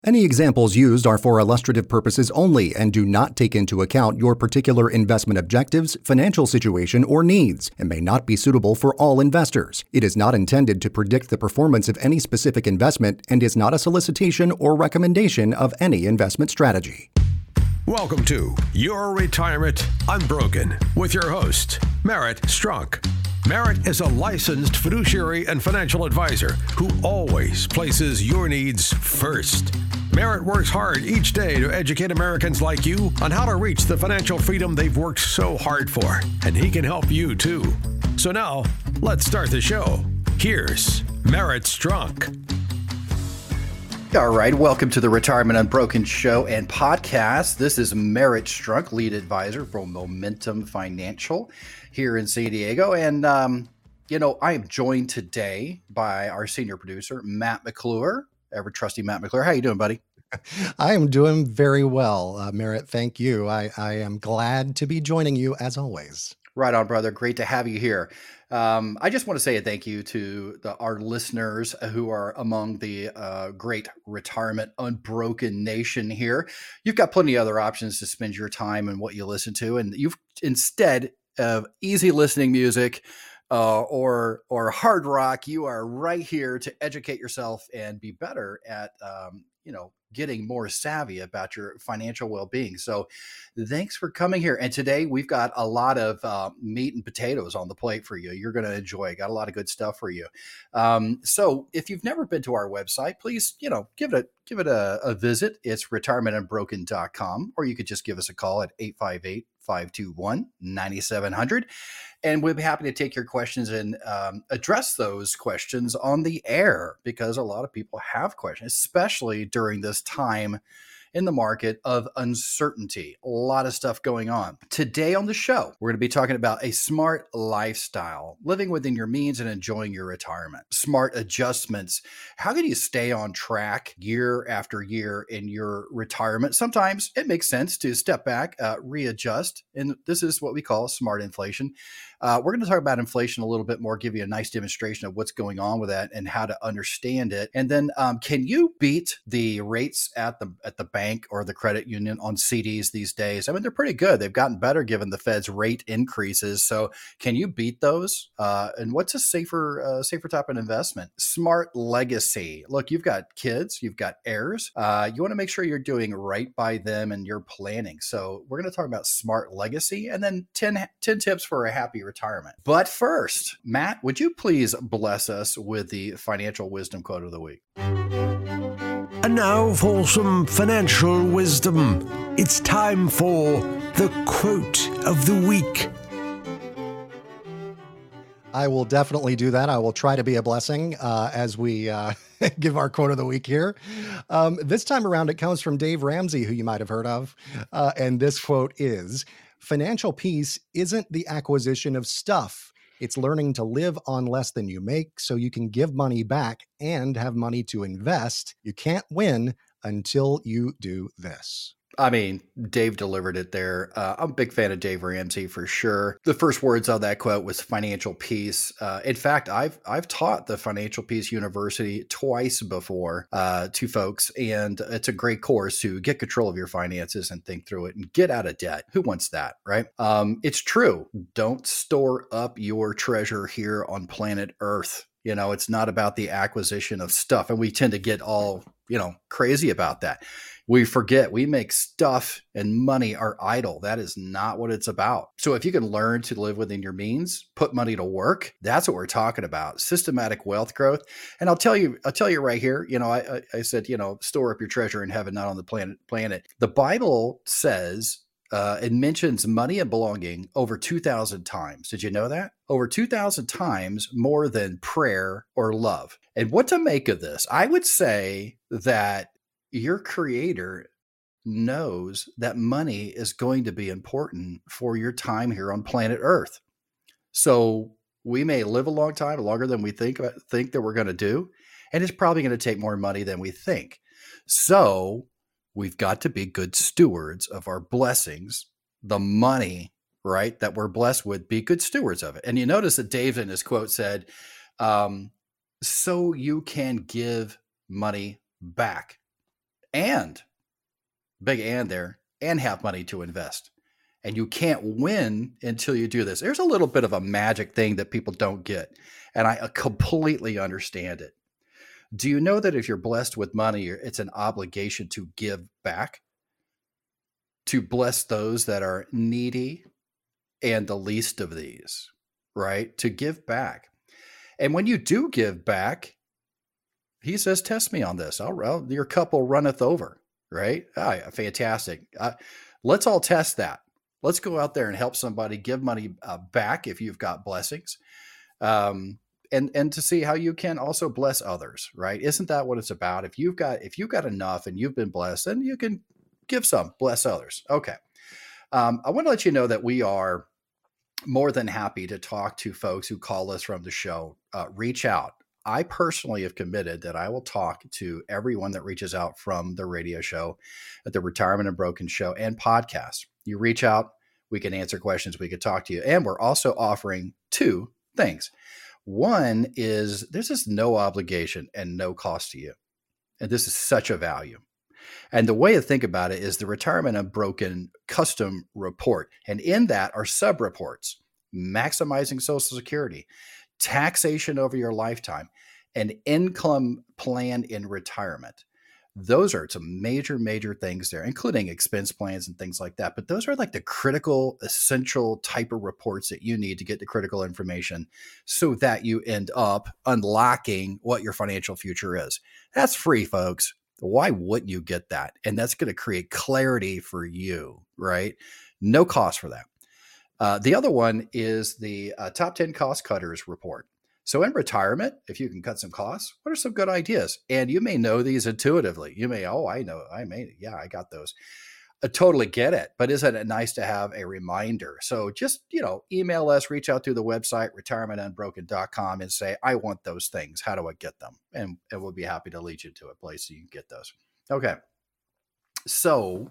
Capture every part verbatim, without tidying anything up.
Any examples used are for illustrative purposes only and do not take into account your particular investment objectives, financial situation, or needs, and may not be suitable for all investors. It is not intended to predict the performance of any specific investment and is not a solicitation or recommendation of any investment strategy. Welcome to Your Retirement Unbroken with your host, Merritt Strunk. Merritt is a licensed fiduciary and financial advisor who always places your needs first. Merritt works hard each day to educate Americans like you on how to reach the financial freedom they've worked so hard for, and he can help you too. So now, let's start the show. Here's Merritt Strunk. All right, welcome to the Retirement Unbroken show and podcast. This is Merritt Strunk, lead advisor for Momentum Financial here in San Diego. And, um, you know, I am joined today by our senior producer, Matt McClure, ever trusty Matt McClure. How you doing, buddy? I am doing very well, uh, Merritt. Thank you. I, I am glad to be joining you as always. Right on, brother. Great to have you here. Um, I just want to say a thank you to the, our listeners who are among the uh, great Retirement Unbroken nation here. You've got plenty of other options to spend your time and what you listen to. And you've instead of easy listening music uh, or or hard rock, you are right here to educate yourself and be better at, um, you know, getting more savvy about your financial well-being. So thanks for coming here. And today we've got a lot of uh, meat and potatoes on the plate for you. You're going to enjoy. Got a lot of good stuff for you. Um, so if you've never been to our website, please, you know, give it a give it a, a visit. It's retirement unbroken dot com, or you could just give us a call at eight five eight, five two one, nine seven zero zero. And we'll be happy to take your questions and um, address those questions on the air, because a lot of people have questions, especially during this time in the market of uncertainty. A lot of stuff going on. Today on the show, we're going to be talking about a smart lifestyle, living within your means and enjoying your retirement. Smart adjustments. How can you stay on track year after year in your retirement? Sometimes it makes sense to step back, uh, readjust, and this is what we call smart inflation. Uh, we're going to talk about inflation a little bit more, give you a nice demonstration of what's going on with that and how to understand it. And then um, can you beat the rates at the at the bank or the credit union on C Ds these days? I mean, they're pretty good. They've gotten better given the Fed's rate increases. So can you beat those? Uh, and what's a safer uh, safer type of investment? Smart legacy. Look, you've got kids, you've got heirs. Uh, you want to make sure you're doing right by them and you're planning. So we're going to talk about smart legacy and then ten, ten tips for a happy retirement. But first, Matt, would you please bless us with the financial wisdom quote of the week? And now for some financial wisdom. It's time for the quote of the week. I will definitely do that. I will try to be a blessing uh, as we uh, give our quote of the week here. Um, this time around, it comes from Dave Ramsey, who you might have heard of. Uh, and this quote is, "Financial peace isn't the acquisition of stuff. It's learning to live on less than you make so you can give money back and have money to invest. You can't win until you do this." I mean, Dave delivered it there. Uh, I'm a big fan of Dave Ramsey for sure. The first words of that quote was financial peace. Uh, in fact, I've I've taught the Financial Peace University twice before uh, to folks, and it's a great course to get control of your finances and think through it and get out of debt. Who wants that, right? Um, it's true. Don't store up your treasure here on planet Earth. You know, it's not about the acquisition of stuff, and we tend to get all, you know, crazy about that. We forget we make stuff and money our idol. That is not what it's about. So if you can learn to live within your means, put money to work, that's what we're talking about. Systematic wealth growth. And I'll tell you, I'll tell you right here, you know, I, I said, you know, store up your treasure in heaven, not on the planet, planet. The Bible says, uh, it mentions money and belonging over two thousand times. Did you know that? Over two thousand times more than prayer or love. And what to make of this? I would say that your creator knows that money is going to be important for your time here on planet Earth. So we may live a long time, longer than we think, think that we're going to do, and it's probably going to take more money than we think. So we've got to be good stewards of our blessings, the money, right, that we're blessed with, be good stewards of it. And you notice that Dave in his quote said, um, so you can give money back. and big and there, and have money to invest. And you can't win until you do this. There's a little bit of a magic thing that people don't get. And I completely understand it. Do you know that if you're blessed with money, it's an obligation to give back, to bless those that are needy and the least of these, right? To give back. And when you do give back, he says, test me on this. I'll, I'll, your cup will runneth over, right? Ah, fantastic. Uh, let's all test that. Let's go out there and help somebody, give money uh, back if you've got blessings, um, and and to see how you can also bless others, right? Isn't that what it's about? If you've got if you've got enough and you've been blessed, then you can give some, bless others. Okay. Um, I want to let you know that we are more than happy to talk to folks who call us from the show. Uh, reach out. I personally have committed that I will talk to everyone that reaches out from the radio show, at the Retirement Unbroken show and podcast. You reach out, we can answer questions, we could talk to you. And we're also offering two things. One is there's just no obligation and no cost to you. And this is such a value. And the way to think about it is the Retirement Unbroken custom report. And in that are sub-reports: maximizing Social Security, taxation over your lifetime, an income plan in retirement. Those are some major, major things there, including expense plans and things like that. But those are like the critical, essential type of reports that you need to get the critical information so that you end up unlocking what your financial future is. That's free, folks. Why wouldn't you get that? And that's going to create clarity for you, right? No cost for that. Uh, the other one is the uh, top ten cost cutters report. So in retirement, if you can cut some costs, what are some good ideas? And you may know these intuitively. You may, oh, I know, I may, yeah, I got those. I totally get it. But isn't it nice to have a reminder? So just, you know, email us, reach out to the website, retirement unbroken dot com, and say, I want those things. How do I get them? And, and we'll be happy to lead you to a place so you can get those. Okay. So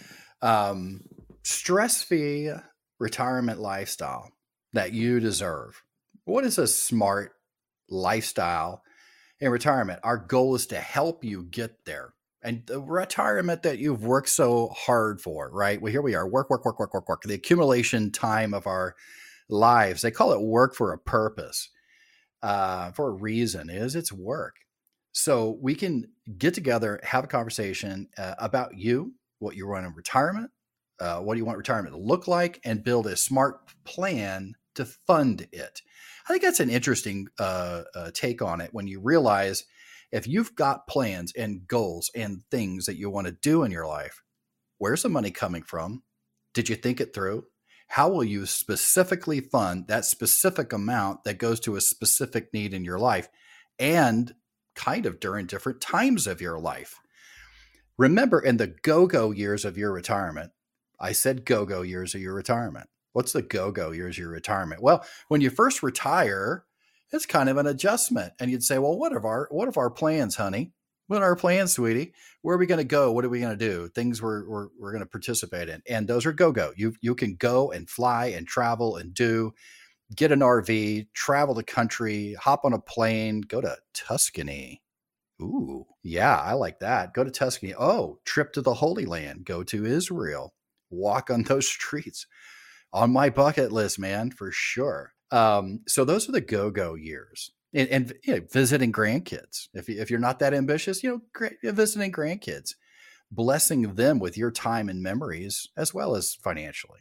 um, stress-free retirement lifestyle that you deserve. What is a smart lifestyle in retirement? Our goal is to help you get there. And the retirement that you've worked so hard for, right? Well, here we are, work, work, work, work, work, work. The accumulation time of our lives. They call it work for a purpose, uh, for a reason, is it's work. So we can get together, have a conversation uh, about you, what you want in retirement, uh, what do you want retirement to look like, and build a smart plan to fund it. I think that's an interesting uh, uh, take on it when you realize if you've got plans and goals and things that you want to do in your life, where's the money coming from? Did you think it through? How will you specifically fund that specific amount that goes to a specific need in your life and kind of during different times of your life? Remember, in the go-go years of your retirement, I said go-go years of your retirement. What's the go-go years of your retirement? Well, when you first retire, it's kind of an adjustment. And you'd say, well, what are our, what are our plans, honey? What are our plans, sweetie? Where are we going to go? What are we going to do? Things we're, we're, we're going to participate in. And those are go-go. You, you can go and fly and travel and do, get an R V, travel the country, hop on a plane, go to Tuscany. Ooh, yeah, I like that. Go to Tuscany. Oh, trip to the Holy Land. Go to Israel. Walk on those streets. On my bucket list, man, for sure. Um, so those are the go-go years. And, and you know, visiting grandkids. If, if you're not that ambitious, you know, great, visiting grandkids, blessing them with your time and memories, as well as financially.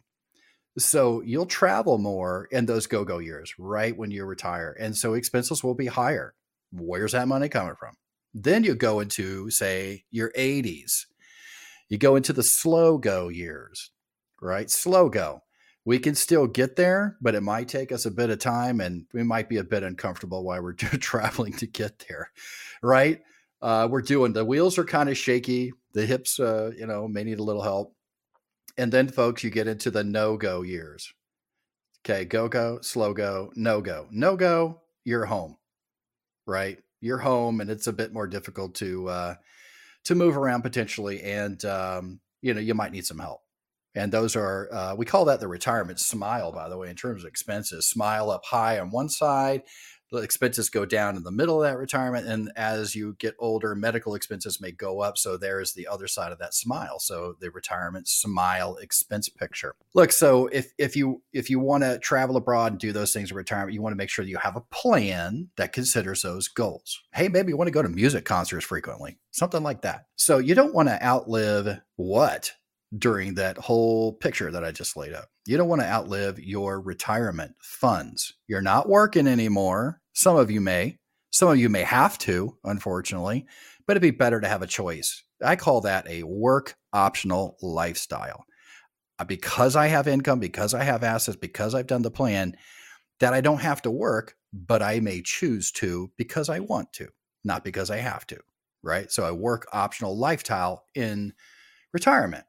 So you'll travel more in those go-go years, right when you retire. And so expenses will be higher. Where's that money coming from? Then you go into, say, your eighties. You go into the slow go years, right? Slow go. We can still get there, but it might take us a bit of time and we might be a bit uncomfortable while we're traveling to get there, right? Uh, we're doing, the wheels are kind of shaky. The hips, uh, you know, may need a little help. And then, folks, you get into the no-go years. Okay, go-go, slow-go, no-go. No-go, you're home, right? You're home and it's a bit more difficult to uh, to move around potentially. And, um, you know, you might need some help. And those are, uh, we call that the retirement smile, by the way, in terms of expenses. Smile up high on one side, the expenses go down in the middle of that retirement. And as you get older, medical expenses may go up. So there's the other side of that smile. So the retirement smile expense picture. Look, so if if you if you want to travel abroad and do those things in retirement, you want to make sure that you have a plan that considers those goals. Hey, maybe you want to go to music concerts frequently, something like that. So you don't want to outlive what? During that whole picture that I just laid out. You don't want to outlive your retirement funds. You're not working anymore. Some of you may, some of you may have to, unfortunately, but it'd be better to have a choice. I call that a work optional lifestyle. Because I have income, because I have assets, because I've done the plan, that I don't have to work, but I may choose to because I want to, not because I have to, right? So a work optional lifestyle in retirement.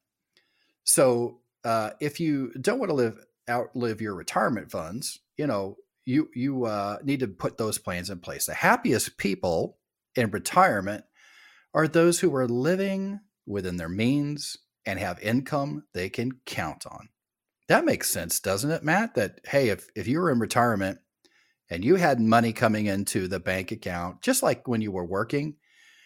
So uh, if you don't want to live outlive your retirement funds, you know, you you uh, need to put those plans in place. The happiest people in retirement are those who are living within their means and have income they can count on. That makes sense, doesn't it, Matt? That, hey, if, if you were in retirement and you had money coming into the bank account, just like when you were working,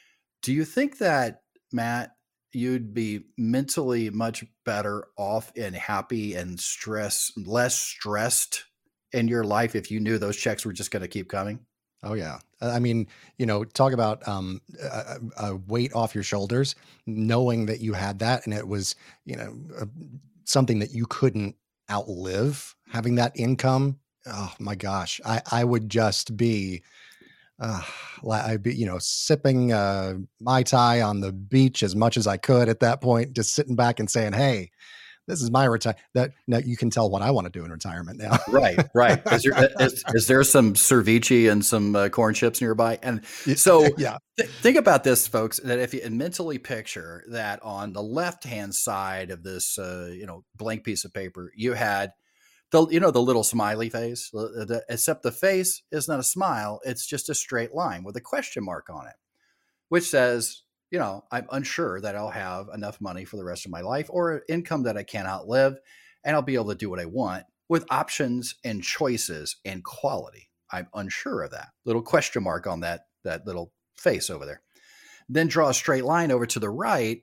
do you think that, Matt, you'd be mentally much better off and happy and stress, less stressed in your life if you knew those checks were just going to keep coming? Oh yeah. I mean, you know, talk about um, a, a weight off your shoulders, knowing that you had that and it was, you know, uh, something that you couldn't outlive, having that income. Oh my gosh. I, I would just be, Uh, I'd be, you know, sipping uh, Mai Tai on the beach as much as I could at that point, just sitting back and saying, hey, this is my retire. That now you can tell what I want to do in retirement now. Right, right. Is there, is, is there some ceviche and some uh, corn chips nearby? And so yeah. th- think about this, folks, that if you mentally picture that on the left-hand side of this, uh, you know, blank piece of paper, you had the, you know, the little smiley face, the, the, except the face is not a smile. It's just a straight line with a question mark on it, which says, you know, I'm unsure that I'll have enough money for the rest of my life or income that I can't outlive, and I'll be able to do what I want with options and choices and quality. I'm unsure of that. Little question mark on that, that little face over there. Then draw a straight line over to the right,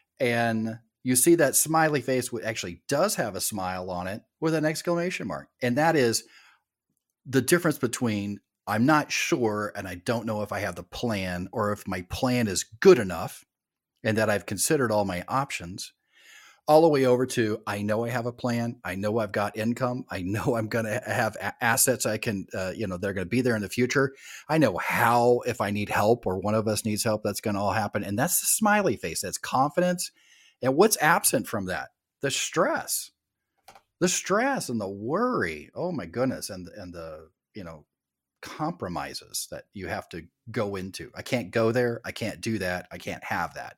and you see that smiley face, which actually does have a smile on it with an exclamation mark. And that is the difference between I'm not sure and I don't know if I have the plan or if my plan is good enough and that I've considered all my options, all the way over to I know I have a plan. I know I've got income. I know I'm going to have a- assets I can, uh, you know, they're going to be there in the future. I know how, if I need help or one of us needs help, that's going to all happen. And that's the smiley face. That's confidence. And what's absent from that? The stress, the stress and the worry. Oh my goodness. And, and the, you know, compromises that you have to go into. I can't go there. I can't do that. I can't have that.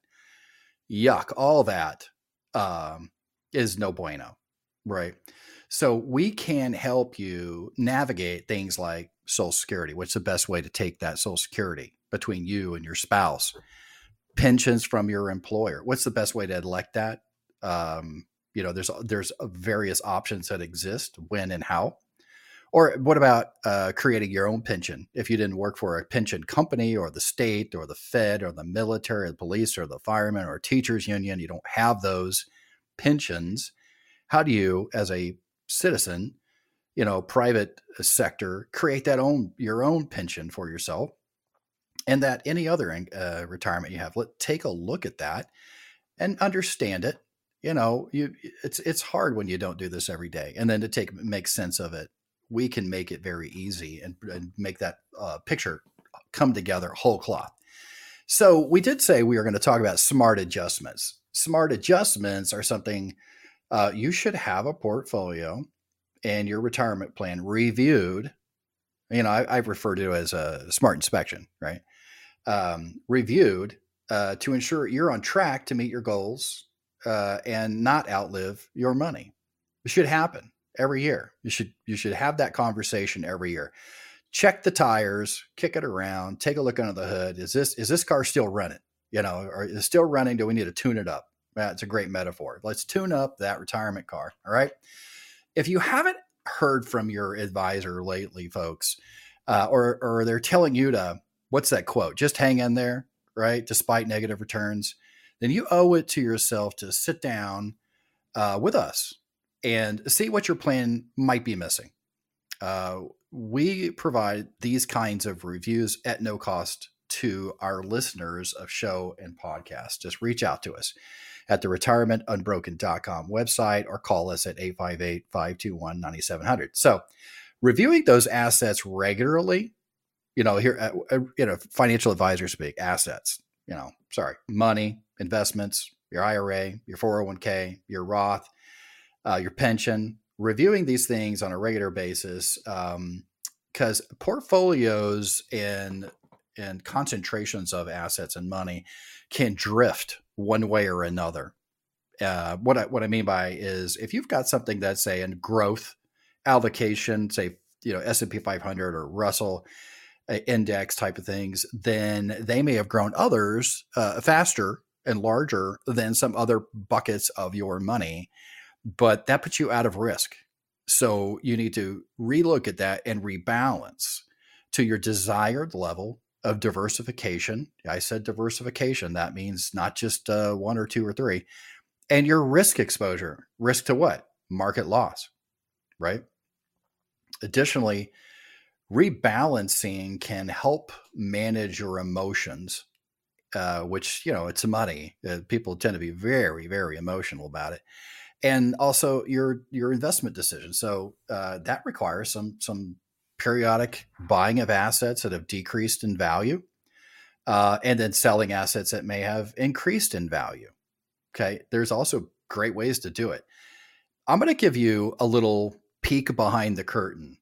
Yuck. All that um, is no bueno. Right. So we can help you navigate things like Social Security. What's the best way to take that Social Security between you and your spouse? Pensions from your employer. What's the best way to elect that? Um, you know, there's there's various options that exist, when and how. Or what about uh, creating your own pension? If you didn't work for a pension company or the state or the Fed or the military or the police or the firemen or teachers union, you don't have those pensions. How do you, as a citizen, you know, private sector, create that own your own pension for yourself? And that any other uh, retirement you have, let take a look at that and understand it. You know, you it's it's hard when you don't do this every day, and then to take make sense of it. We can make it very easy and, and make that uh, picture come together whole cloth. So we did say we were going to talk about smart adjustments. Smart adjustments are something uh, you should have a portfolio and your retirement plan reviewed. You know, I, I've referred to it as a smart inspection, right? Um, reviewed uh, to ensure you're on track to meet your goals uh, and not outlive your money. It should happen every year. You should you should have that conversation every year. Check the tires, kick it around, take a look under the hood. Is this is this car still running? You know, or is it still running? Do we need to tune it up? That's a great metaphor. Let's tune up that retirement car. All right. If you haven't heard from your advisor lately, folks, uh, or or they're telling you to, what's that quote? Just hang in there, right? Despite negative returns, then you owe it to yourself to sit down uh, with us and see what your plan might be missing. Uh, we provide these kinds of reviews at no cost to our listeners of show and podcast. Just reach out to us at the retirement unbroken dot com website or call us at eight five eight, five two one, nine seven zero zero. So reviewing those assets regularly, you know, here, uh, you know, financial advisor speak, assets, you know, sorry, money, investments, your I R A, your four oh one k, your Roth, uh, your pension, reviewing these things on a regular basis, um, because portfolios and and concentrations of assets and money can drift one way or another. Uh, what I what I mean by is if you've got something that's say in growth allocation, say you know S and P five hundred or Russell uh, index type of things, then they may have grown others uh, faster and larger than some other buckets of your money. But that puts you out of risk. So you need to relook at that and rebalance to your desired level of diversification. I said diversification. That means not just uh, one or two or three. And your risk exposure. Risk to what? Market loss, right? Additionally, rebalancing can help manage your emotions, uh, which, you know, it's money. Uh, people tend to be very, very emotional about it. And also your your investment decisions. So uh, that requires some some periodic buying of assets that have decreased in value, uh, and then selling assets that may have increased in value. Okay, there's also great ways to do it. I'm going to give you a little peek behind the curtain.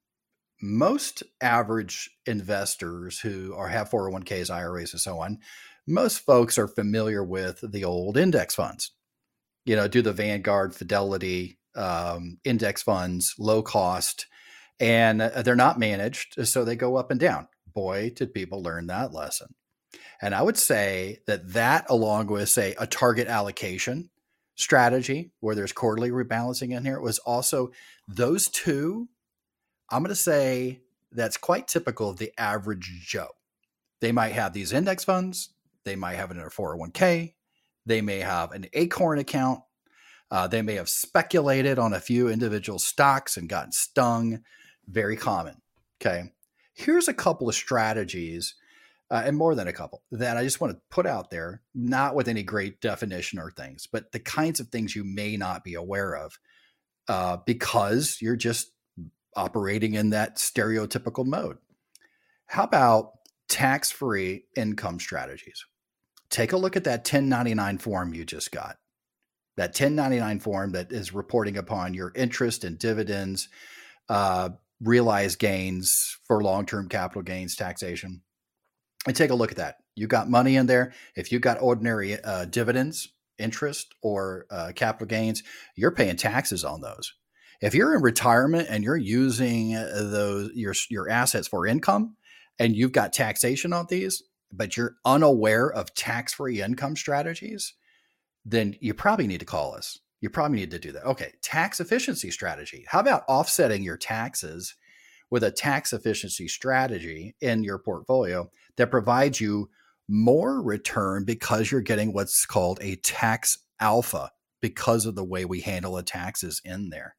Most average investors who are have four oh one k's, I R As, and so on, most folks are familiar with the old index funds. You know, do the Vanguard, Fidelity, um, index funds, low cost, and they're not managed, so they go up and down. Boy, did people learn that lesson. And I would say that that, along with, say, a target allocation strategy where there's quarterly rebalancing in here, was also those two, I'm going to say that's quite typical of the average Joe. They might have these index funds. They might have it in a four oh one k. They may have an Acorn account. Uh, they may have speculated on a few individual stocks and gotten stung. Very common. Okay. Here's a couple of strategies, uh, and more than a couple, that I just want to put out there, not with any great definition or things, but the kinds of things you may not be aware of uh, because you're just operating in that stereotypical mode. How about tax-free income strategies? Take a look at that ten ninety-nine form you just got. That ten ninety-nine form that is reporting upon your interest and dividends, uh, realized gains for long-term capital gains taxation. And take a look at that. You got money in there. If you got ordinary uh, dividends, interest, or uh, capital gains, you're paying taxes on those. If you're in retirement and you're using those your your assets for income, and you've got taxation on these, but you're unaware of tax-free income strategies, then you probably need to call us. You probably need to do that. Okay, tax efficiency strategy. How about offsetting your taxes with a tax efficiency strategy in your portfolio that provides you more return because you're getting what's called a tax alpha because of the way we handle the taxes in there.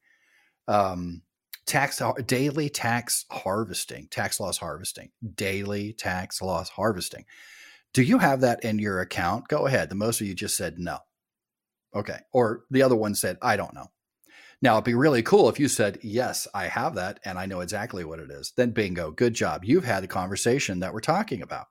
Um, Tax daily tax harvesting, tax loss harvesting, daily tax loss harvesting. Do you have that in your account? Go ahead. The most of you just said no. Okay. Or the other one said, I don't know. Now, it'd be really cool if you said, yes, I have that and I know exactly what it is. Then bingo, good job. You've had the conversation that we're talking about.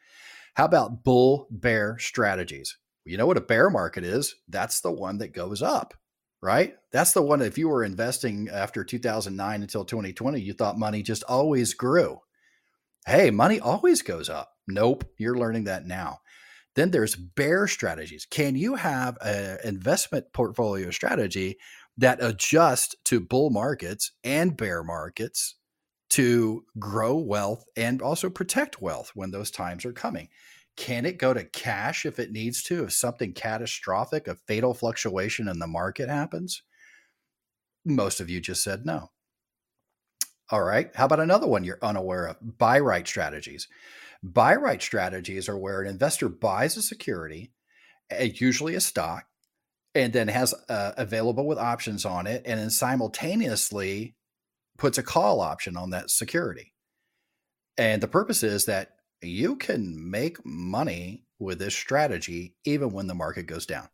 How about bull bear strategies? You know what a bear market is? That's the one that goes up. Right? That's the one, if you were investing after two thousand nine until twenty twenty, you thought money just always grew. Hey, money always goes up. Nope. You're learning that now. Then there's bear strategies. Can you have an investment portfolio strategy that adjusts to bull markets and bear markets to grow wealth and also protect wealth when those times are coming? Can it go to cash if it needs to, if something catastrophic, a fatal fluctuation in the market happens? Most of you just said no. All right. How about another one you're unaware of? Buy right strategies. Buy right strategies are where an investor buys a security, usually a stock, and then has uh, available with options on it, and then simultaneously puts a call option on that security. And the purpose is that you can make money with this strategy even when the market goes down.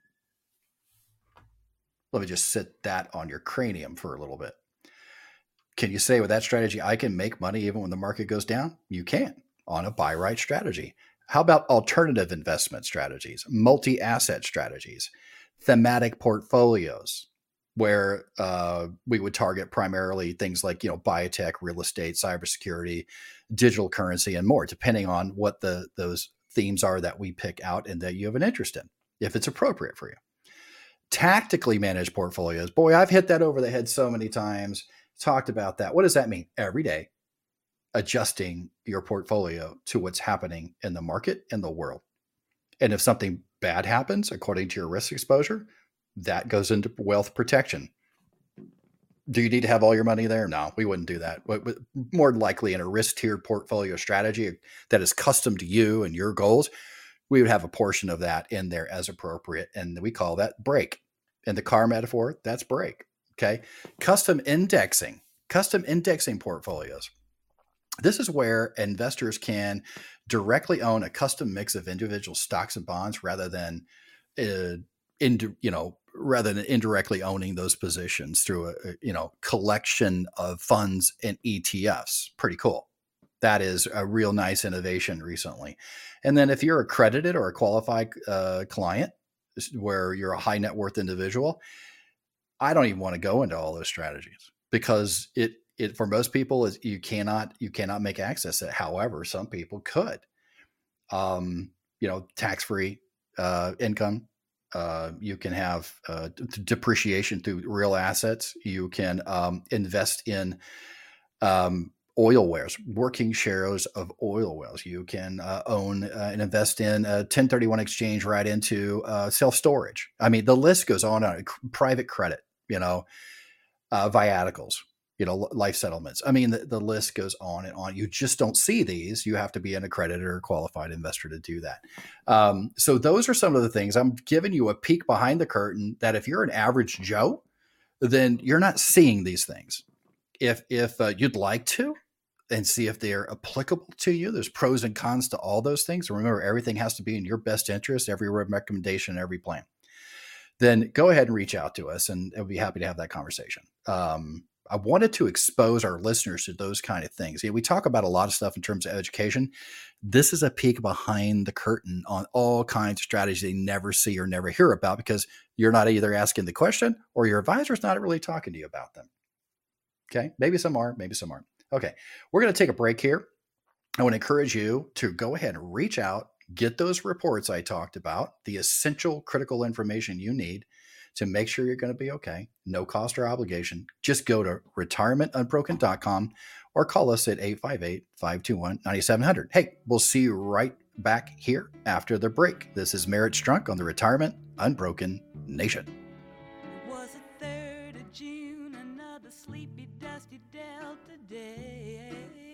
Let me just sit that on your cranium for a little bit. Can you say with that strategy, I can make money even when the market goes down? You can on a buy right strategy. How about alternative investment strategies, multi-asset strategies, thematic portfolios, where uh, we would target primarily things like, you know, biotech, real estate, cybersecurity, digital currency, and more, depending on what the those themes are that we pick out and that you have an interest in, if it's appropriate for you. Tactically managed portfolios. Boy, I've hit that over the head so many times, talked about that. What does that mean? Every day, adjusting your portfolio to what's happening in the market and the world. And if something bad happens, according to your risk exposure, that goes into wealth protection. Do you need to have all your money there? No, we wouldn't do that. But more likely in a risk tiered portfolio strategy that is custom to you and your goals, we would have a portion of that in there as appropriate. And we call that break. In the car metaphor, that's break. Okay. Custom indexing, custom indexing portfolios. This is where investors can directly own a custom mix of individual stocks and bonds rather than, uh, in, you know, rather than indirectly owning those positions through a, a, you know, collection of funds and E T Fs. Pretty cool. That is a real nice innovation recently. And then if you're accredited or a qualified uh, client, where you're a high net worth individual, I don't even want to go into all those strategies because it, it for most people is you cannot you cannot make access to it. However, some people could. Um, you know, tax-free uh, income. Uh, you can have uh, d- depreciation through real assets. You can um, invest in um, oil wells, working shares of oil wells. You can uh, own uh, and invest in a ten thirty-one exchange right into uh, self-storage. I mean, the list goes on. on private credit, you know, uh, viaticals, you know, life settlements. I mean, the, the list goes on and on. You just don't see these. You have to be an accredited or qualified investor to do that. Um, so those are some of the things. I'm giving you a peek behind the curtain that if you're an average Joe, then you're not seeing these things. If if uh, you'd like to and see if they're applicable to you, there's pros and cons to all those things. And remember, everything has to be in your best interest, every recommendation, every plan. Then go ahead and reach out to us and we'll be happy to have that conversation. Um, I wanted to expose our listeners to those kind of things. Yeah, we talk about a lot of stuff in terms of education. This is a peek behind the curtain on all kinds of strategies they never see or never hear about because you're not either asking the question or your advisor's not really talking to you about them. Okay. Maybe some are, maybe some aren't. Okay. We're going to take a break here. I want to encourage you to go ahead and reach out, get those reports I talked about, the essential critical information you need to make sure you're going to be okay. No cost or obligation. Just go to retirement unbroken dot com or call us at eight five eight, five two one, nine seven zero zero. Hey, we'll see you right back here after the break. This is Merritt Strunk on the Retirement Unbroken Nation. It was the third of June, another sleepy, dusty Delta day.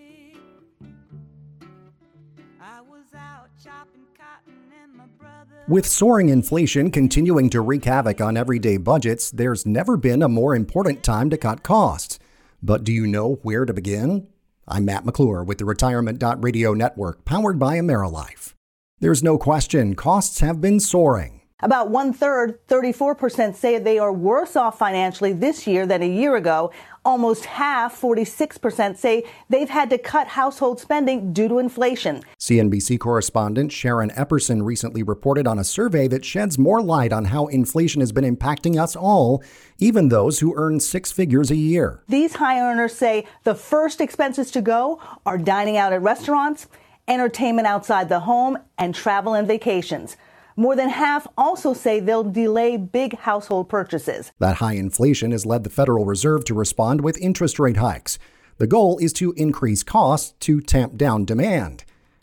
I was out chopping cotton and my brother... With soaring inflation continuing to wreak havoc on everyday budgets, there's never been a more important time to cut costs. But do you know where to begin? I'm Matt McClure with the Retirement Radio Network, powered by AmeriLife. There's no question costs have been soaring. About one-third, thirty-four percent, say they are worse off financially this year than a year ago. Almost half, forty-six percent, say they've had to cut household spending due to inflation. C N B C correspondent Sharon Epperson recently reported on a survey that sheds more light on how inflation has been impacting us all, even those who earn six figures a year. These high earners say the first expenses to go are dining out at restaurants, entertainment outside the home, and travel and vacations. More than half also say they'll delay big household purchases. That high inflation has led the Federal Reserve to respond with interest rate hikes. The goal is to increase costs to tamp down demand.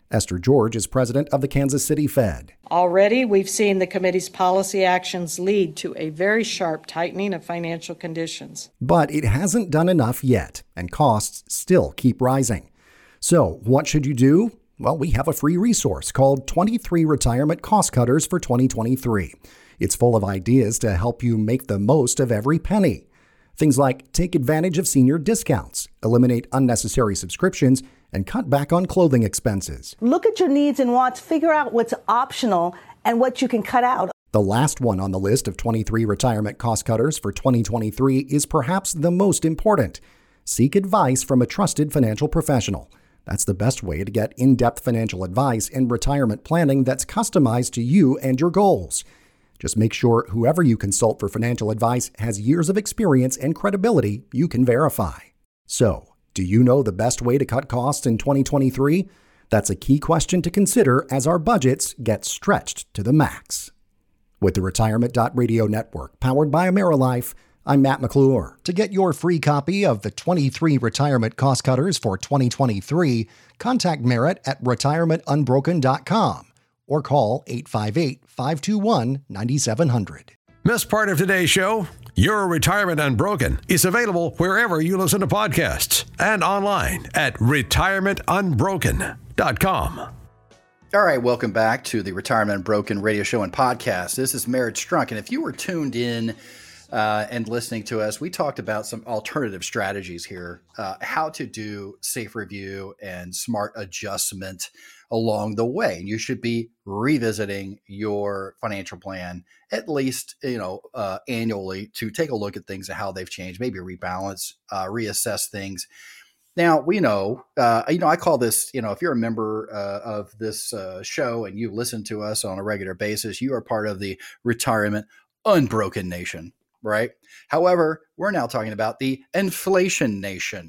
Esther George is president of the Kansas City Fed. Already, we've seen the committee's policy actions lead to a very sharp tightening of financial conditions. But it hasn't done enough yet, and costs still keep rising. So what should you do? Well, we have a free resource called twenty-three Retirement Cost Cutters for twenty twenty-three. It's full of ideas to help you make the most of every penny. Things like take advantage of senior discounts, eliminate unnecessary subscriptions, and cut back on clothing expenses. Look at your needs and wants, figure out what's optional and what you can cut out. The last one on the list of twenty-three retirement cost cutters for twenty twenty-three is perhaps the most important. Seek advice from a trusted financial professional. That's the best way to get in-depth financial advice and retirement planning that's customized to you and your goals. Just make sure whoever you consult for financial advice has years of experience and credibility you can verify. So, do you know the best way to cut costs in twenty twenty-three? That's a key question to consider as our budgets get stretched to the max. With the Retirement dot Radio network, powered by AmeriLife, I'm Matt McClure. To get your free copy of the twenty-three Retirement Cost Cutters for twenty twenty-three, contact Merritt at retirement unbroken dot com or call eight five eight, five two one, nine seven zero zero. Missed part of today's show? Your Retirement Unbroken is available wherever you listen to podcasts and online at retirement unbroken dot com. All right, welcome back to the Retirement Unbroken radio show and podcast. This is Merritt Strunk, and if you were tuned in uh, and listening to us, we talked about some alternative strategies here, uh, how to do safe review and smart adjustment along the way. You should be revisiting your financial plan at least, you know, uh, annually to take a look at things and how they've changed, maybe rebalance, uh, reassess things. Now, we know, uh, you know, I call this, you know, if you're a member uh, of this uh, show and you listen to us on a regular basis, you are part of the Retirement Unbroken Nation, right? However, we're now talking about the Inflation Nation.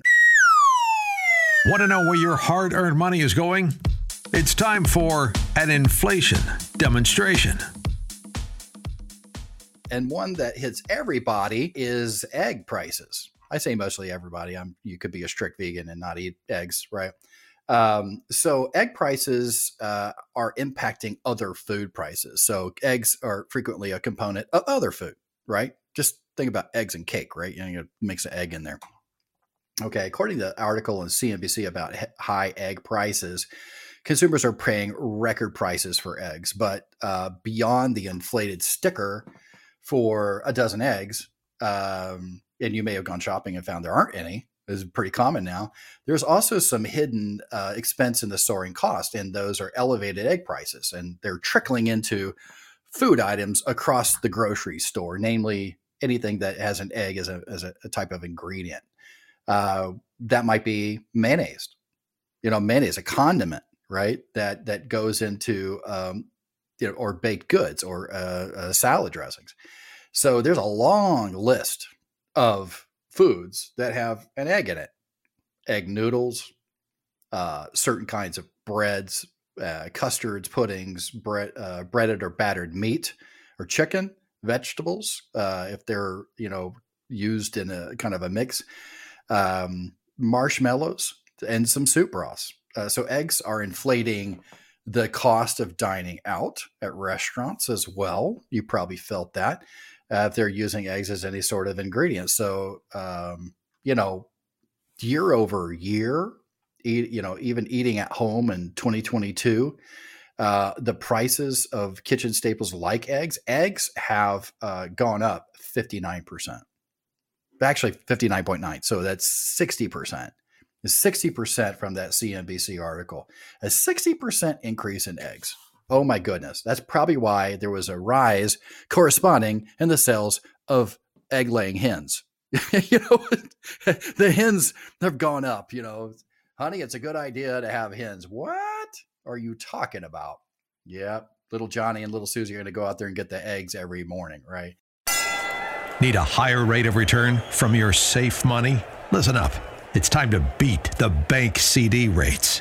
Want to know where your hard-earned money is going? It's time for an inflation demonstration. And one that hits everybody is egg prices. I say mostly everybody. I'm, you could be a strict vegan and not eat eggs, right? Um, so egg prices uh, are impacting other food prices. So eggs are frequently a component of other food, right? Just think about eggs and cake, right? You know, you mix an egg in there. Okay, according to the article on C N B C about high egg prices, consumers are paying record prices for eggs, but uh, beyond the inflated sticker for a dozen eggs, um, and you may have gone shopping and found there aren't any, this is pretty common now, there's also some hidden uh, expense in the soaring cost, and those are elevated egg prices, and they're trickling into food items across the grocery store, namely anything that has an egg as a, as a, a type of ingredient. Uh, that might be mayonnaise, you know, mayonnaise, a condiment, right? That, that goes into, um, you know, or baked goods or uh, uh, salad dressings. So there's a long list of foods that have an egg in it. Egg noodles, uh, certain kinds of breads, uh, custards, puddings, bread, uh, breaded or battered meat or chicken, vegetables, uh, if they're, you know, used in a kind of a mix, um, marshmallows, and some soup broths. Uh, so eggs are inflating the cost of dining out at restaurants as well. You probably felt that uh, if they're using eggs as any sort of ingredient. So, um, you know, year over year, eat, you know, even eating at home in twenty twenty-two, uh, the prices of kitchen staples like eggs, eggs have uh, gone up fifty-nine percent. Actually, fifty-nine point nine. So that's sixty percent. sixty percent from that C N B C article. A sixty percent increase in eggs. Oh my goodness. That's probably why there was a rise corresponding in the sales of egg-laying hens. You know, the hens have gone up, you know. Honey, it's a good idea to have hens. What are you talking about? Yeah, little Johnny and little Susie are going to go out there and get the eggs every morning, right? Need a higher rate of return from your safe money? Listen up. It's time to beat the bank C D rates.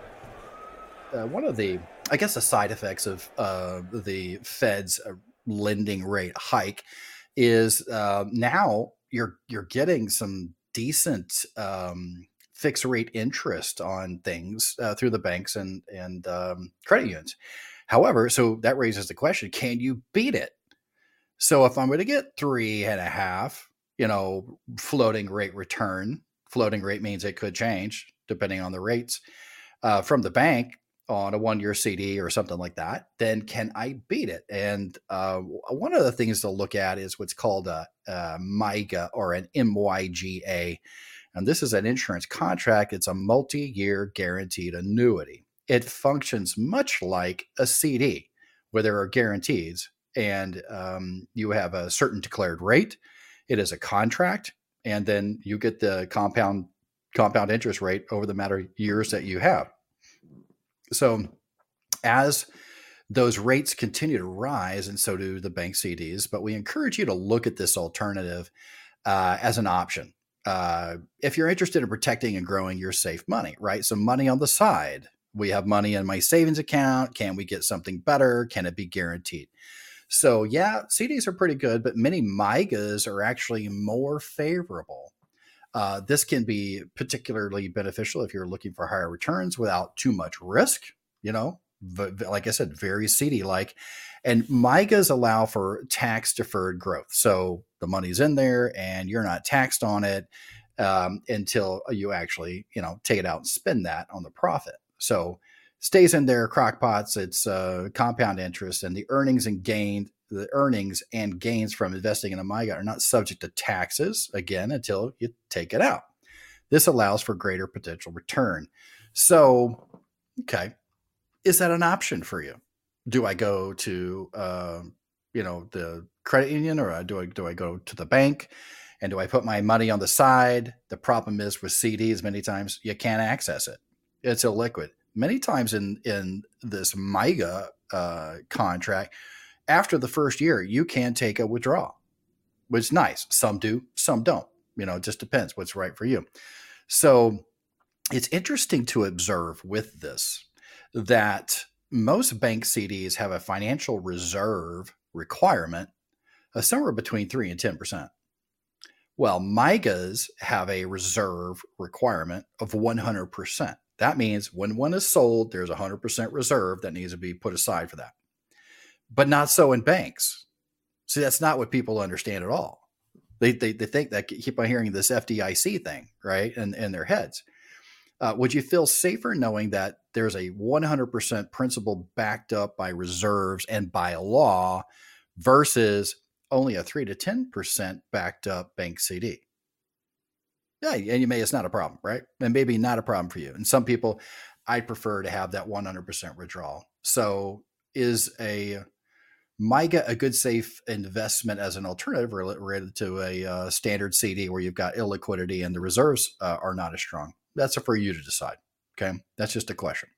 Uh, one of the, I guess, the side effects of uh, the Fed's uh, lending rate hike is uh, now you're you're getting some decent um, fixed rate interest on things uh, through the banks and, and um, credit unions. However, so that raises the question, can you beat it? So if I'm going to get three and a half, you know, floating rate return, floating rate means it could change depending on the rates uh, from the bank on a one-year C D or something like that, then can I beat it? And uh, one of the things to look at is what's called a, a MYGA or an M Y G A. And this is an insurance contract. It's a multi-year guaranteed annuity. It functions much like a C D where there are guarantees and um, you have a certain declared rate. It is a contract, and then you get the compound compound interest rate over the matter of years that you have. So as those rates continue to rise, and so do the bank C Ds, but we encourage you to look at this alternative uh, as an option. Uh, if you're interested in protecting and growing your safe money, right? So money on the side. We have money in my savings account. Can we get something better? Can it be guaranteed? So yeah, C Ds are pretty good, but many MYGAs are actually more favorable. Uh, this can be particularly beneficial if you're looking for higher returns without too much risk, you know, v- like I said, very C D-like. And MYGAs allow for tax deferred growth. So the money's in there and you're not taxed on it um, until you actually, you know, take it out and spend that on the profit. So stays in there, crockpots, it's uh, compound interest, and the earnings and gain, the earnings and gains from investing in a MYGA are not subject to taxes, again, until you take it out. This allows for greater potential return. So, okay, is that an option for you? Do I go to, uh, you know, the credit union, or do I, do I go to the bank? And do I put my money on the side? The problem is with C Ds, many times you can't access it. It's illiquid. Many times in, in this MYGA uh, contract, after the first year, you can take a withdrawal, which is nice. Some do, some don't. You know, it just depends what's right for you. So it's interesting to observe with this that most bank C Ds have a financial reserve requirement of somewhere between three and ten percent. Well, MYGAs have a reserve requirement of one hundred percent. That means when one is sold, there's a one hundred percent reserve that needs to be put aside for that. But not so in banks. See, that's not what people understand at all. They they, they think that, keep on hearing this F D I C thing, right, in, in their heads. Uh, would you feel safer knowing that there's a one hundred percent principal backed up by reserves and by law versus only a three to ten percent backed up bank C D? Yeah, and you may, it's not a problem, right? And maybe not a problem for you. And some people, I prefer to have that one hundred percent withdrawal. So is a MYGA a good, safe investment as an alternative related to a uh, standard C D where you've got illiquidity and the reserves uh, are not as strong? That's for you to decide. Okay. That's just a question.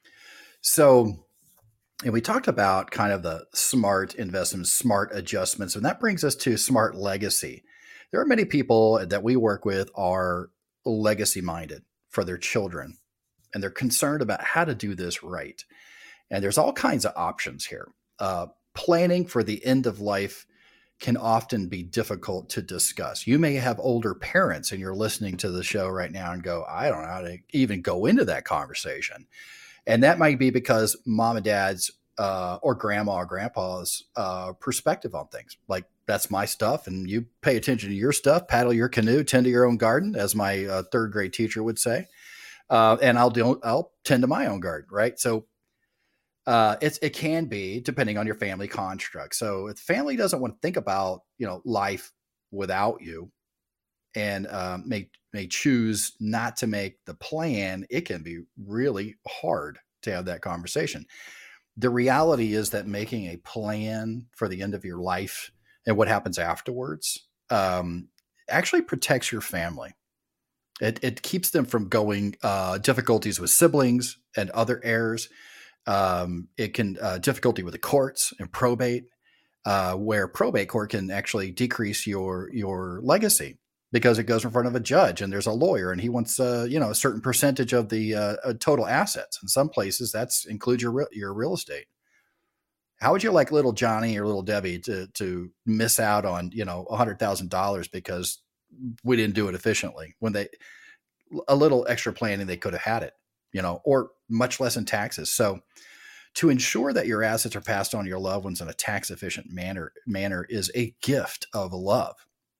So, and we talked about kind of the smart investments, smart adjustments, and that brings us to smart legacy. There are many people that we work with are legacy minded for their children, and they're concerned about how to do this right. And there's all kinds of options here. Uh, planning for the end of life can often be difficult to discuss. You may have older parents and you're listening to the show right now and go, I don't know how to even go into that conversation. And that might be because mom and dad's uh, or grandma or grandpa's uh, perspective on things. Like, that's my stuff, and you pay attention to your stuff, paddle your canoe, tend to your own garden, as my uh, third grade teacher would say. Uh, and I'll do, I'll tend to my own garden, right? So uh, it's, it can be depending on your family construct. So if the family doesn't want to think about, you know, life without you, and uh, may may choose not to make the plan, it can be really hard to have that conversation. The reality is that making a plan for the end of your life and what happens afterwards um, actually protects your family. It, it keeps them from going uh, difficulties with siblings and other heirs. Um, it can uh, difficulty with the courts and probate, uh, where probate court can actually decrease your your legacy because it goes in front of a judge and there's a lawyer and he wants uh, you know a certain percentage of the uh, total assets. In some places, that's includes your your real estate. How would you like little Johnny or little Debbie to to miss out on, you know, a hundred thousand dollars because we didn't do it efficiently when they a little extra planning, they could have had it, you know, or much less in taxes. So to ensure that your assets are passed on to your loved ones in a tax efficient manner, manner is a gift of love.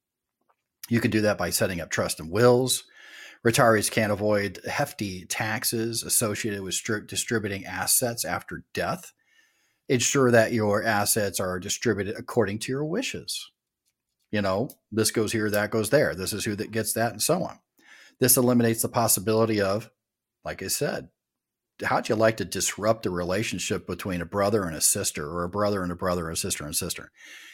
You can do that by setting up trust and wills. Retirees can't avoid hefty taxes associated with stri- distributing assets after death. Ensure that your assets are distributed according to your wishes. You know, this goes here, that goes there. This is who that gets that, and so on. This eliminates the possibility of, like I said, how'd you like to disrupt a relationship between a brother and a sister, or a brother and a brother, and a sister and sister?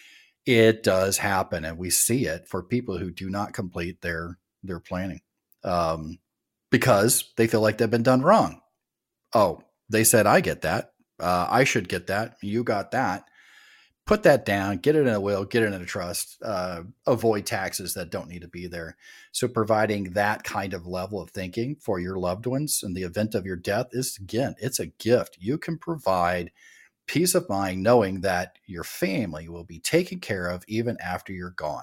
It does happen, and we see it for people who do not complete their their planning um, because they feel like they've been done wrong. Oh, they said, I get that. Uh, I should get that. You got that. Put that down, get it in a will, get it in a trust, uh, avoid taxes that don't need to be there. So providing that kind of level of thinking for your loved ones in the event of your death is, again, it's a gift. You can provide peace of mind knowing that your family will be taken care of even after you're gone.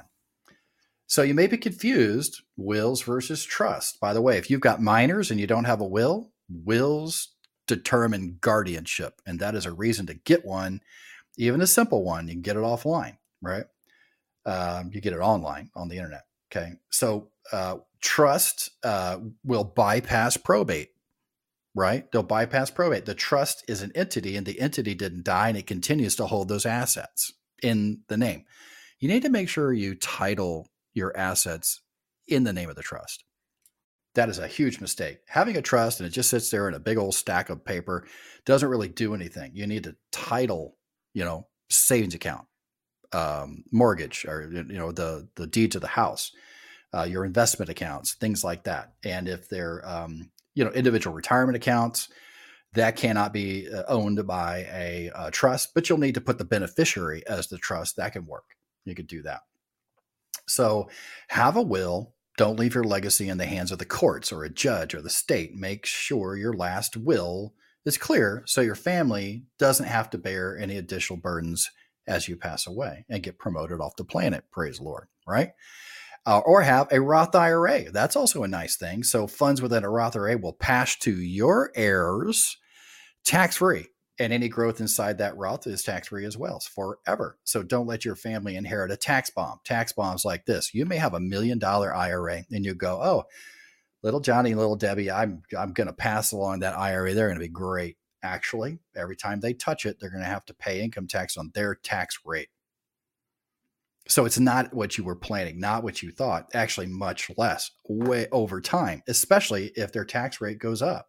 So you may be confused, wills versus trust. By the way, if you've got minors and you don't have a will, wills determine guardianship, and that is a reason to get one. Even a simple one, you can get it offline, right? Um, you get it online on the internet. Okay. So uh, trust uh, will bypass probate, right? They'll bypass probate. The trust is an entity, and the entity didn't die, and it continues to hold those assets in the name. You need to make sure you title your assets in the name of the trust. That is a huge mistake. Having a trust and it just sits there in a big old stack of paper doesn't really do anything. You need to title, you know, savings account, um, mortgage, or, you know, the, the deed to the house, uh, your investment accounts, things like that. And if they're, um, you know, individual retirement accounts, that cannot be owned by a, a trust, but you'll need to put the beneficiary as the trust. That can work. You could do that. So have a will. Don't leave your legacy in the hands of the courts or a judge or the state. Make sure your last will is clear so your family doesn't have to bear any additional burdens as you pass away and get promoted off the planet. Praise the Lord, right? Uh, or have a Roth I R A. That's also a nice thing. So funds within a Roth I R A will pass to your heirs tax-free. And any growth inside that Roth is tax-free as well. It's forever. So don't let your family inherit a tax bomb. Tax bombs like this. You may have a million dollar I R A and you go, oh, little Johnny, little Debbie, I'm, I'm going to pass along that I R A. They're going to be great. Actually, every time they touch it, they're going to have to pay income tax on their tax rate. So it's not what you were planning, not what you thought, actually much less way over time, especially if their tax rate goes up.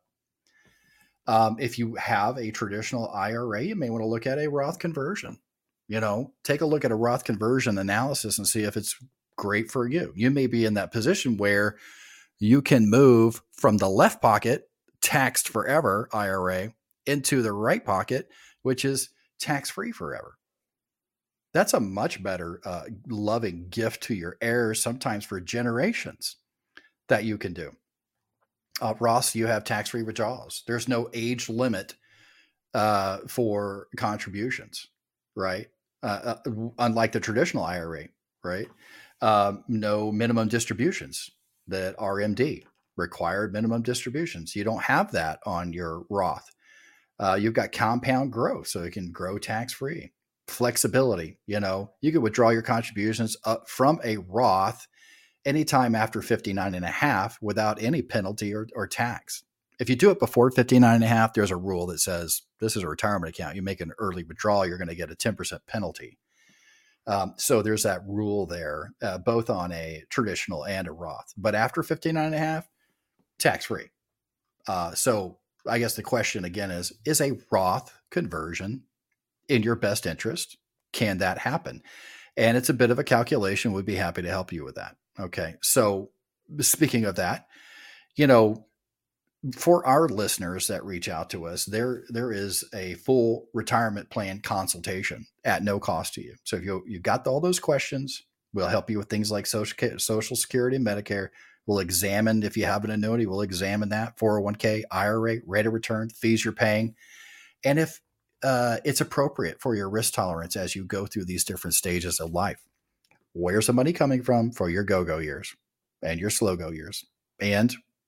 Um, if you have a traditional I R A, you may want to look at a Roth conversion. You know, take a look at a Roth conversion analysis and see if it's great for you. You may be in that position where you can move from the left pocket, taxed forever I R A, into the right pocket, which is tax-free forever. That's a much better uh, loving gift to your heirs, sometimes for generations, that you can do. Uh, Ross, you have tax-free withdrawals. There's no age limit uh, for contributions, right? Uh, uh, unlike the traditional I R A, right? Um, no minimum distributions that R M D, required minimum distributions. You don't have that on your Roth. Uh, you've got compound growth, so it can grow tax-free. Flexibility, you know, you can withdraw your contributions up from a Roth anytime after fifty-nine and a half without any penalty or, or tax. If you do it before fifty-nine and a half, there's a rule that says this is a retirement account. You make an early withdrawal, you're going to get a ten percent penalty. Um, so there's that rule there, uh, both on a traditional and a Roth. But after fifty-nine and a half, tax-free. Uh, so I guess the question again is, is a Roth conversion in your best interest? Can that happen? And it's a bit of a calculation. We'd be happy to help you with that. Okay. So speaking of that, you know, for our listeners that reach out to us, there, there is a full retirement plan consultation at no cost to you. So if you, you've got all those questions, we'll help you with things like social, social security and Medicare. We'll examine, if you have an annuity, we'll examine that four oh one k, I R A, rate of return, fees you're paying. And if uh, it's appropriate for your risk tolerance as you go through these different stages of life. Where's the money coming from for your go-go years and your slow-go years? And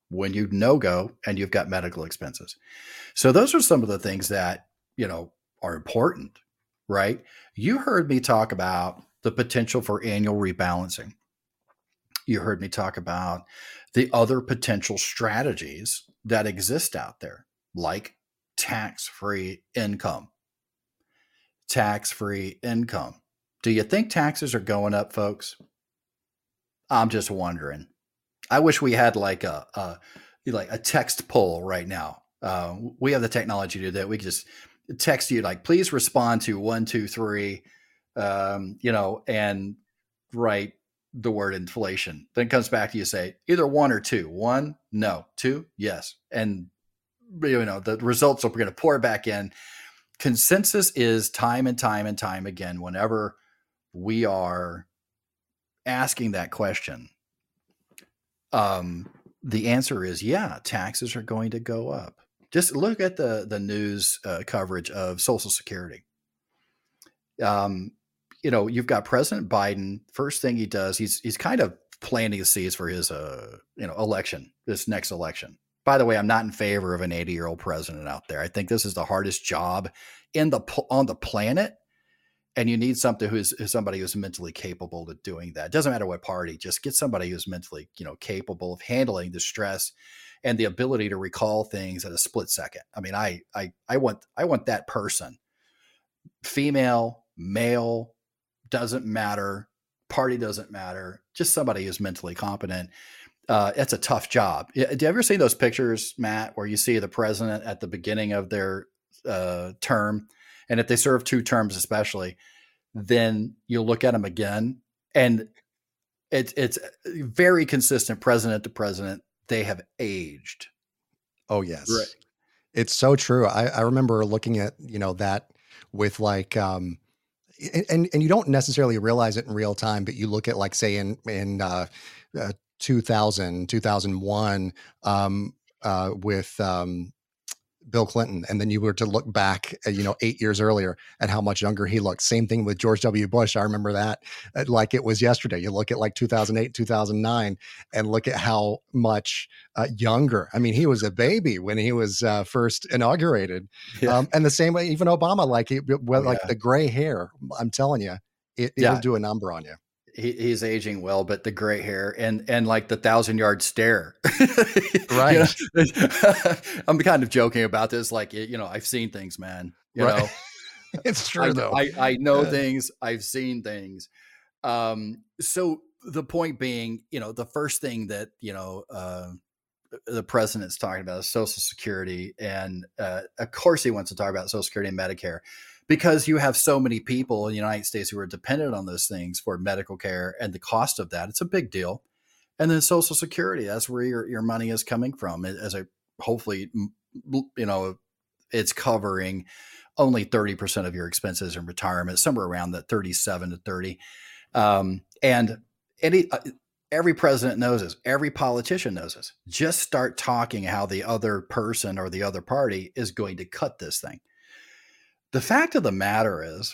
when you no-go and you've got medical expenses. So those are some of the things that, you know, are important, right? You heard me talk about the potential for annual rebalancing. You heard me talk about the other potential strategies that exist out there, like tax-free income. Tax-free income. Do you think taxes are going up, folks? I'm just wondering. I wish we had like a, a like a text poll right now. Uh, we have the technology to do that. We can just text you like, please respond to one, two, three, um, you know, and write the word inflation. Then it comes back to you, say either one or two. One, no. Two, yes. And you know the results are going to pour back in. Consensus is time and time and time again, whenever we are asking that question, um, the answer is, yeah, taxes are going to go up. Just look at the, the news uh, coverage of Social Security. Um, you know, you've got President Biden. First thing he does, he's he's kind of planting the seeds for his uh, you know election, this next election. By the way, I'm not in favor of an eighty-year-old president out there. I think this is the hardest job in the on the planet, and you need something who's somebody who's mentally capable of doing that. It doesn't matter what party, just get somebody who's mentally, you know, capable of handling the stress and the ability to recall things at a split second. I mean, I I I want I want that person, female, male, doesn't matter, party doesn't matter, just somebody who's mentally competent. Uh, it's a tough job. Have you ever seen those pictures, Matt, where you see the president at the beginning of their uh, term, and if they serve two terms, especially, then you look at them again, and it's it's very consistent, president to president. They have aged. Oh yes, Right. It's so true. I, I remember looking at you know that with like. Um, and and you don't necessarily realize it in real time, but you look at like say in in uh, uh, two thousand, two thousand one um, uh, with um, Bill Clinton, and then you were to look back, uh, you know, eight years earlier at how much younger he looked. Same thing with George W. Bush. I remember that uh, like it was yesterday. You look at like two thousand eight, two thousand nine, and look at how much uh, younger. I mean, he was a baby when he was uh, first inaugurated. Yeah. Um, and the same way, even Obama, like he, well, Oh, like yeah. the gray hair. I'm telling you, it, Yeah. it'll do a number on you. He, he's aging well, but the gray hair and and like the thousand yard stare. Right. You know? I'm kind of joking about this. Like, you know, I've seen things, man. You Right. know, It's true I, though. I, I know Yeah. things. I've seen things. Um, so the point being, you know, the first thing that, you know, uh, the president's talking about is Social Security. And uh, of course he wants to talk about Social Security and Medicare, because you have so many people in the United States who are dependent on those things for medical care and the cost of that. It's a big deal. And then Social Security, that's where your, your money is coming from. As a hopefully, you know, it's covering only thirty percent of your expenses in retirement, somewhere around that thirty-seven to thirty. Um, and any, uh, every president knows this. Every politician knows this. Just start talking how the other person or the other party is going to cut this thing. The fact of the matter is,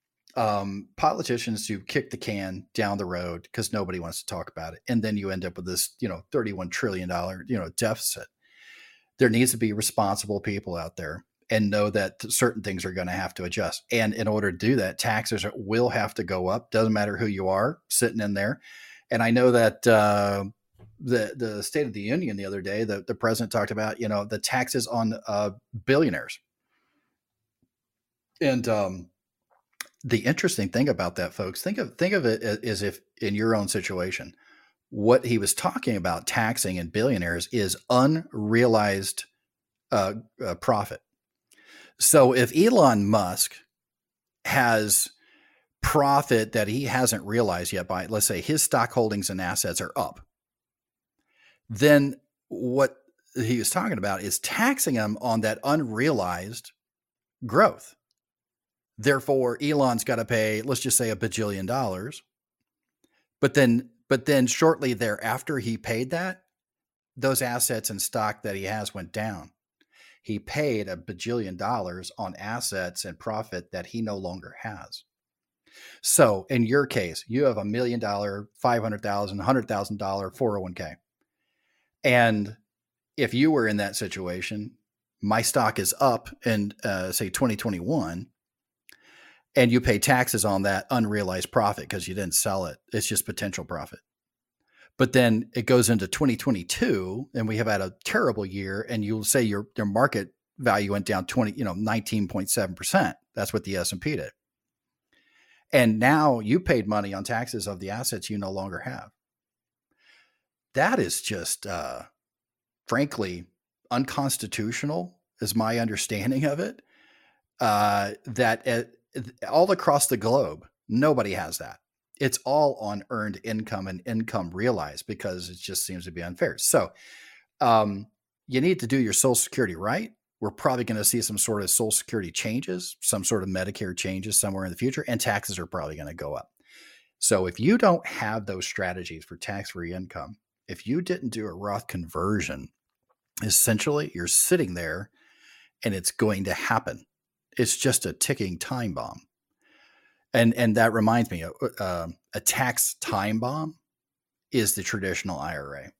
um, politicians who kick the can down the road because nobody wants to talk about it, and then you end up with this, you know, thirty-one trillion dollars, you know, deficit. There needs to be responsible people out there and know that certain things are going to have to adjust. And in order to do that, taxes will have to go up. Doesn't matter who you are sitting in there. And I know that uh, the the State of the Union the other day, the, the president talked about, you know, the taxes on uh, billionaires. And um, the interesting thing about that, folks, think of think of it as if in your own situation, what he was talking about taxing in billionaires is unrealized uh, uh, profit. So if Elon Musk has profit that he hasn't realized yet by, let's say, his stock holdings and assets are up, then what he was talking about is taxing him on that unrealized growth. Therefore, Elon's got to pay, let's just say, a bajillion dollars. But then, but then shortly thereafter, he paid that, those assets and stock that he has went down. He paid a bajillion dollars on assets and profit that he no longer has. So in your case, you have a million dollar, five hundred thousand, one hundred thousand dollar four oh one k. And if you were in that situation, my stock is up in, uh, say, twenty twenty-one, and you pay taxes on that unrealized profit because you didn't sell it. It's just potential profit. But then it goes into twenty twenty-two, and we have had a terrible year, and you'll say your, your market value went down twenty, you know, nineteen point seven percent. That's what the S and P did. And now you paid money on taxes of the assets you no longer have. That is just, uh, frankly, unconstitutional, is my understanding of it. Uh, that uh, all across the globe, nobody has that. It's all on earned income and income realized, because it just seems to be unfair. So um, you need to do your Social Security right. We're probably going to see some sort of Social Security changes, some sort of Medicare changes somewhere in the future, and taxes are probably going to go up. So if you don't have those strategies for tax-free income, if you didn't do a Roth conversion, essentially you're sitting there and it's going to happen. It's just a ticking time bomb. And and that reminds me, uh, a tax time bomb is the traditional I R A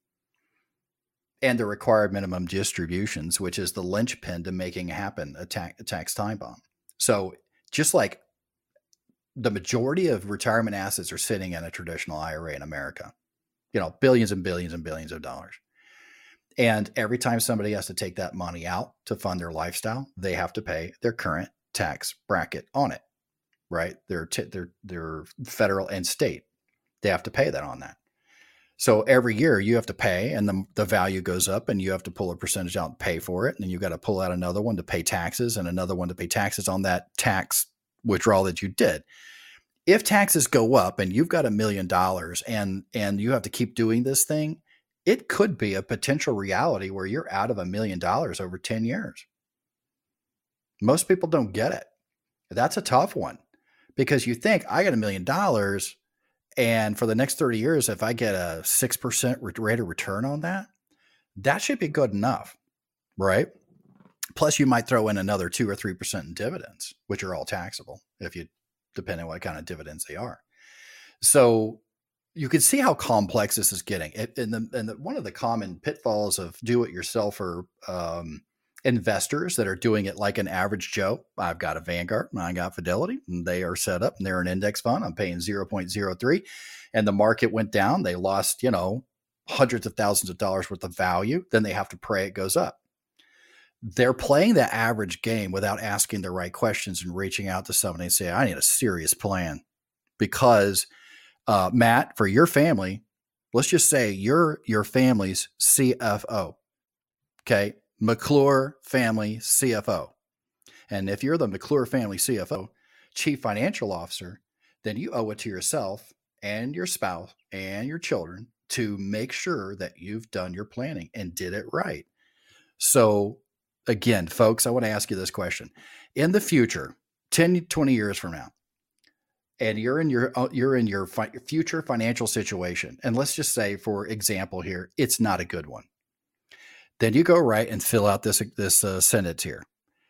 and the required minimum distributions, which is the linchpin to making happen a, ta- a tax time bomb. So just like the majority of retirement assets are sitting in a traditional I R A in America, you know, billions and billions and billions of dollars. And every time somebody has to take that money out to fund their lifestyle, they have to pay their current tax bracket on it, right? Their, t- their, their federal and state, they have to pay that on that. So every year you have to pay, and the, the value goes up, and you have to pull a percentage out and pay for it. And then you got to pull out another one to pay taxes, and another one to pay taxes on that tax withdrawal that you did. If taxes go up and you've got a million dollars and, and you have to keep doing this thing, it could be a potential reality where you're out of a million dollars over ten years. Most people don't get it. That's a tough one, because you think, I got a million dollars, and for the next thirty years, if I get a six percent rate of return on that, that should be good enough, right? Plus you might throw in another two or three percent in dividends, which are all taxable, if you, depending on what kind of dividends they are. So you can see how complex this is getting. It, and the, and the, one of the common pitfalls of do-it-yourselfer um, investors that are doing it like an average Joe. I've got a Vanguard, I got Fidelity, and they are set up, and they're an index fund. I'm paying zero point zero three, and the market went down. They lost, you know, hundreds of thousands of dollars worth of value. Then they have to pray it goes up. They're playing the average game without asking the right questions and reaching out to somebody and say, I need a serious plan, because Uh, Matt, for your family, let's just say you're your family's C F O. Okay. McClure family C F O. And if you're the McClure family C F O, chief financial officer, then you owe it to yourself and your spouse and your children to make sure that you've done your planning and did it right. So again, folks, I want to ask you this question. In the future, ten, twenty years from now, and you're in your you're in your fi- future financial situation, and let's just say, for example here, it's not a good one. Then you go right and fill out this this uh, sentence here.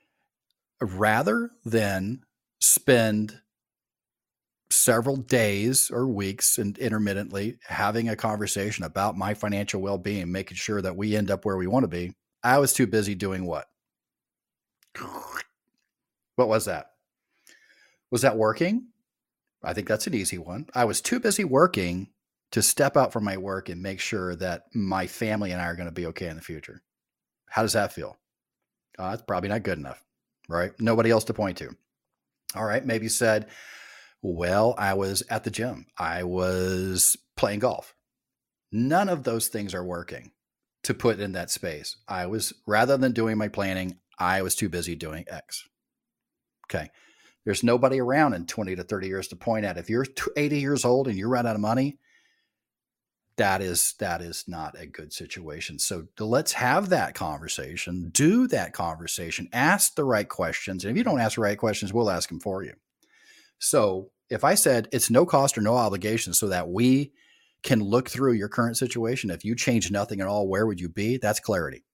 Rather than spend several days or weeks and intermittently having a conversation about my financial well-being, making sure that we end up where we want to be, I was too busy doing what? What was that? Was that working? I think that's an easy one. I was too busy working to step out from my work and make sure that my family and I are going to be okay in the future. How does that feel? Uh, that's probably not good enough, right? Nobody else to point to. All right. Maybe you said, well, I was at the gym. I was playing golf. None of those things are working to put in that space. I was, rather than doing my planning, I was too busy doing X. Okay. There's nobody around in twenty to thirty years to point at. If you're eighty years old and you run out of money, that is, that is not a good situation. So let's have that conversation, do that conversation, ask the right questions. And if you don't ask the right questions, we'll ask them for you. So if I said it's no cost or no obligation so that we can look through your current situation, if you change nothing at all, where would you be? That's clarity.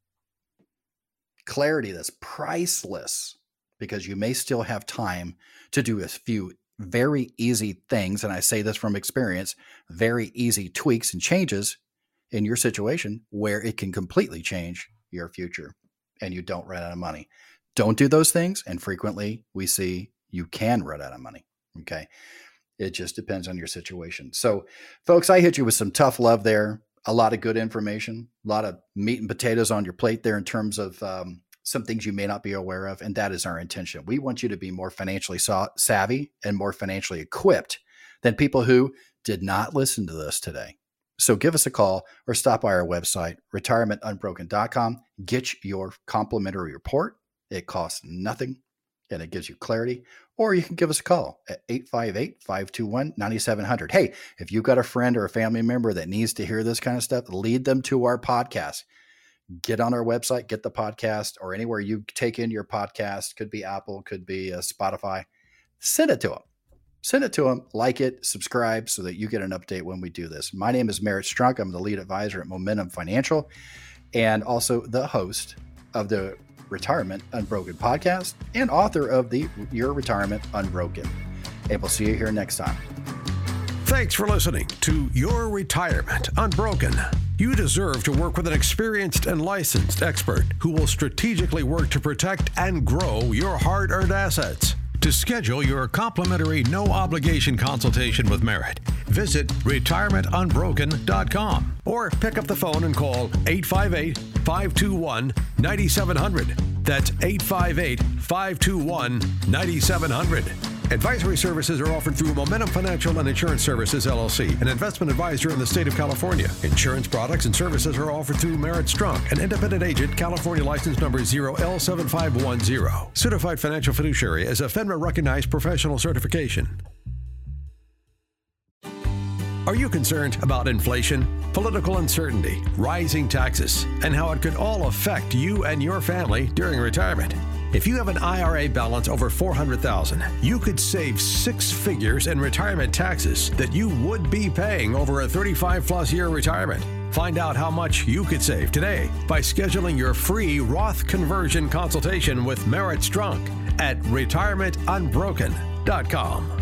Clarity that's priceless, because you may still have time to do a few very easy things. And I say this from experience, very easy tweaks and changes in your situation where it can completely change your future and you don't run out of money. Don't do those things. And frequently we see you can run out of money. Okay. It just depends on your situation. So folks, I hit you with some tough love there. A lot of good information, a lot of meat and potatoes on your plate there in terms of um, some things you may not be aware of. And that is our intention. We want you to be more financially savvy and more financially equipped than people who did not listen to this today. So give us a call or stop by our website, retirement unbroken dot com. Get your complimentary report. It costs nothing and it gives you clarity. Or you can give us a call at eight five eight, five two one, nine seven zero zero. Hey, if you've got a friend or a family member that needs to hear this kind of stuff, lead them to our podcast. Get on our website, get the podcast, or anywhere you take in your podcast. Could be Apple, could be uh, Spotify. Send it to them. Send it to them, like it, subscribe so that you get an update when we do this. My name is Merritt Strunk. I'm the lead advisor at Momentum Financial and also the host of the Retirement Unbroken podcast and author of the Your Retirement Unbroken. And we'll see you here next time. Thanks for listening to Your Retirement Unbroken. You deserve to work with an experienced and licensed expert who will strategically work to protect and grow your hard-earned assets. To schedule your complimentary no-obligation consultation with Merritt, visit retirement unbroken dot com or pick up the phone and call eight five eight, five two one, nine seven zero zero. That's eight five eight, five two one, nine seven zero zero. Advisory services are offered through Momentum Financial and Insurance Services, L L C, an investment advisor in the state of California. Insurance products and services are offered through Merritt Strunk, an independent agent, California license number zero L seven five one zero. Certified financial fiduciary as a FINRA-recognized professional certification. Are you concerned about inflation, political uncertainty, rising taxes, and how it could all affect you and your family during retirement? If you have an I R A balance over four hundred thousand dollars, you could save six figures in retirement taxes that you would be paying over a thirty-five plus year retirement. Find out how much you could save today by scheduling your free Roth conversion consultation with Merritt Strunk at retirement unbroken dot com.